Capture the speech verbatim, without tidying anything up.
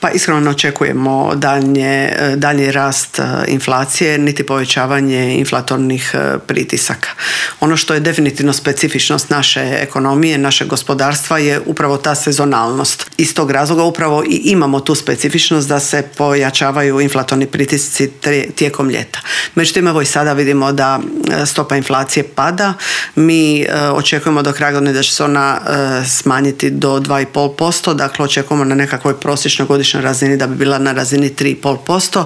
Pa iskreno ne očekujemo daljnje, daljnji rast inflacije niti povećavanje inflatornih pritisaka. Ono što je definitivno specifičnost naše ekonomije, našeg gospodarstva je upravo ta sezonalnost. Iz tog razloga upravo i imamo tu specifičnost da se pojačavaju inflatorni pritisci tijekom ljeta. Međutim, evo i sada vidimo da stopa inflacije pada. Mi očekujemo do kraja godine da će se ona smanjiti do dva zarez pet posto, dakle očekujemo na nekakvoj prosječnoj godišnjoj razini da bi bila na razini tri zarez pet posto.